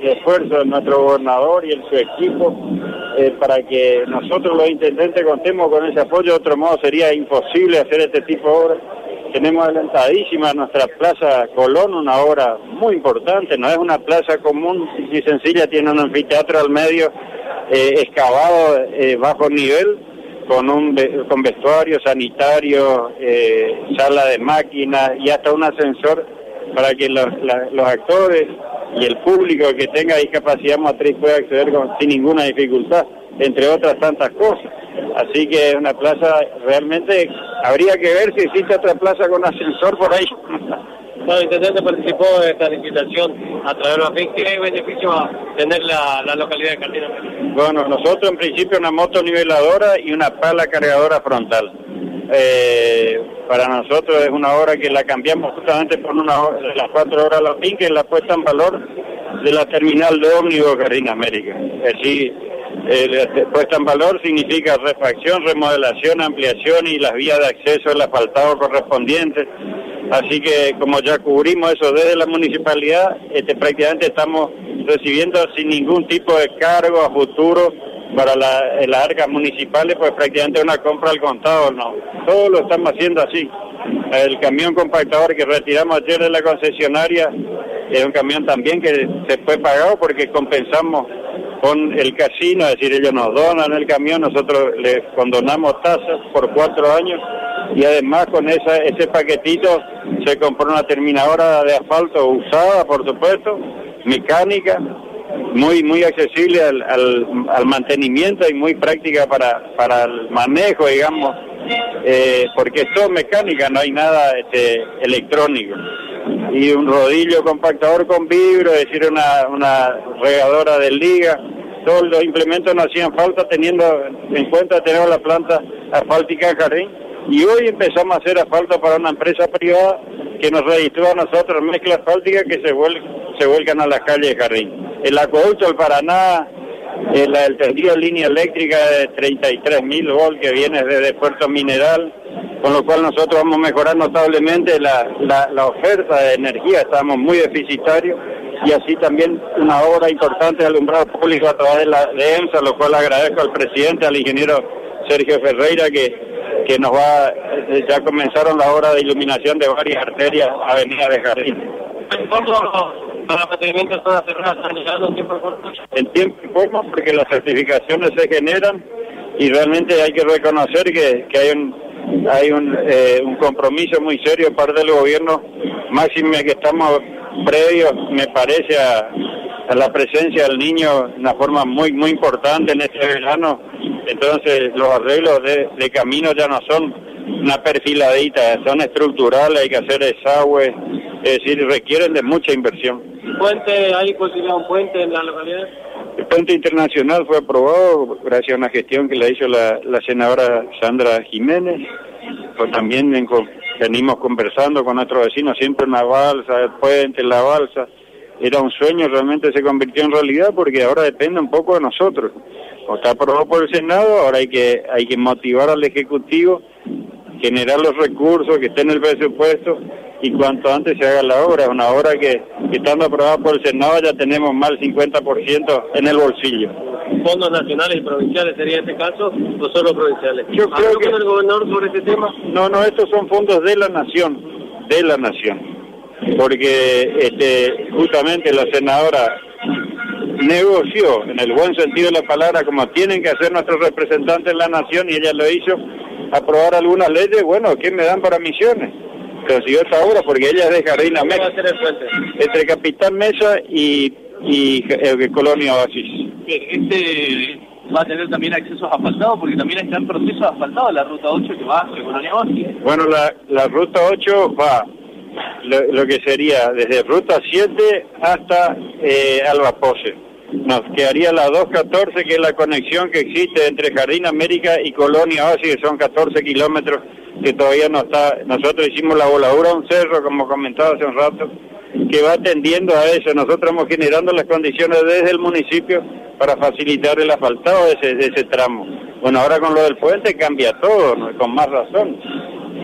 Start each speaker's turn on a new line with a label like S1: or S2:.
S1: esfuerzo de nuestro gobernador y su equipo para que nosotros los intendentes contemos con ese apoyo. De otro modo sería imposible hacer este tipo de obras. Tenemos adelantadísima nuestra Plaza Colón, una obra muy importante, no es una plaza común y sencilla, tiene un anfiteatro al medio excavado bajo nivel, con vestuario sanitario, sala de máquinas y hasta un ascensor para que los actores y el público que tenga discapacidad motriz pueda acceder sin ninguna dificultad, entre otras tantas cosas. Así que es una plaza, realmente habría que ver si existe otra plaza con ascensor por ahí.
S2: Bueno, el intendente participó de esta licitación a través de la FIN. ¿Qué beneficio va a tener la localidad de Jardín América?
S1: Bueno, nosotros en principio una moto niveladora y una pala cargadora frontal. Para nosotros es una obra que la cambiamos justamente por una hora, de las 4 horas a la FIN, que es la puesta en valor de la terminal de ómnibus Jardín América. Así, puesta en valor significa refacción, remodelación, ampliación y las vías de acceso, el asfaltado correspondiente. Así que como ya cubrimos eso desde la municipalidad, prácticamente estamos recibiendo sin ningún tipo de cargo a futuro para las arcas municipales, pues prácticamente una compra al contado, no. Todo lo estamos haciendo así. El camión compactador que retiramos ayer de la concesionaria es un camión también que se fue pagado porque compensamos con el casino, es decir, ellos nos donan el camión, nosotros les condonamos tasas por 4 años y además con ese paquetito se compró una terminadora de asfalto usada, por supuesto, mecánica, muy accesible al mantenimiento y muy práctica para el manejo, digamos, porque es todo mecánica, no hay nada electrónico. Y un rodillo compactador con vibro, es decir, una regadora de liga. Todos los implementos no hacían falta teniendo en cuenta tenemos la planta asfáltica en Jardín. Y hoy empezamos a hacer asfalto para una empresa privada que nos registró a nosotros mezcla asfáltica que se vuelcan a las calles de Jardín. El acueducto del Paraná, el tendido de línea eléctrica de 33.000 volts que viene desde Puerto Mineral, con lo cual nosotros vamos a mejorar notablemente la oferta de energía, estamos muy deficitarios, y así también una obra importante de alumbrado público a través de EMSA, lo cual agradezco al presidente, al ingeniero Sergio Ferreira, que nos ya comenzaron la obra de iluminación de varias arterias, avenida de Jardín.
S2: Para mantenimiento de zonas cerradas están llegando en tiempo y forma.
S1: En tiempo y forma, porque las certificaciones se generan y realmente hay que reconocer que hay un compromiso muy serio de parte del gobierno, máximo que estamos previos, me parece, a la presencia del niño de una forma muy importante en este verano. Entonces los arreglos de camino ya no son una perfiladita, son estructurales, hay que hacer desagüe, es decir, requieren de mucha inversión.
S2: ¿Puente, hay posibilidad de un puente en la localidad?
S1: El puente internacional fue aprobado gracias a una gestión que la hizo la senadora Sandra Jiménez. Pues también venimos conversando con nuestros vecinos, siempre una balsa, el puente, la balsa. Era un sueño, realmente se convirtió en realidad porque ahora depende un poco de nosotros. O está aprobado por el Senado, ahora hay que motivar al Ejecutivo, generar los recursos que estén en el presupuesto y cuanto antes se haga la obra. Es una obra que estando aprobada por el Senado ya tenemos más del 50% en el bolsillo.
S2: ¿Fondos nacionales y provinciales sería este caso o solo provinciales?
S1: Yo creo que
S2: con el gobernador sobre este tema.
S1: No, estos son fondos de la nación, porque justamente la senadora negoció, en el buen sentido de la palabra, como tienen que hacer nuestros representantes en la nación, y ella lo hizo, aprobar algunas leyes. Bueno, ¿qué me dan para Misiones? Consiguió esta obra porque ella es de Jardín América.
S2: ¿Cómo va a ser el puente?
S1: Entre Capitán Mesa y Colonia Oasis.
S3: Bien, va a tener también accesos asfaltados porque también está en proceso de asfaltado la ruta 8 que va hacia Colonia Oasis.
S1: Bueno, la ruta 8 va lo que sería desde ruta 7 hasta Alba Pose. Nos quedaría la 214, que es la conexión que existe entre Jardín América y Colonia Oasis, que son 14 kilómetros, que todavía no está. Nosotros hicimos la voladura a un cerro, como comentaba hace un rato, que va tendiendo a eso. Nosotros estamos generando las condiciones desde el municipio para facilitar el asfaltado de ese tramo. Bueno, ahora con lo del puente cambia todo, ¿no? Con más razón.